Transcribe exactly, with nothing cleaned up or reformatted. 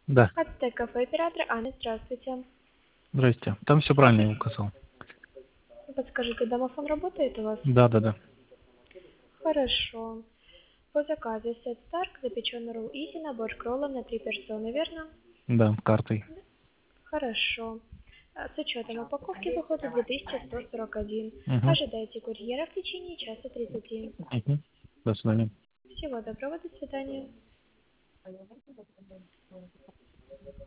Да. Ацтек кафе, оператор Анна, здравствуйте. Здрасте. Там все правильно я указал. Подскажите, домофон работает у вас? Да, да, да. Хорошо. По заказу сет Старк, запеченный ролл Изи, набор кроллов на три персоны, верно? Да, картой. Хорошо. А, С учетом упаковки выходит две тысячи сто сорок один. Угу. Ожидайте курьера в течение часа тридцати. Угу. До свидания. Всего доброго, до свидания.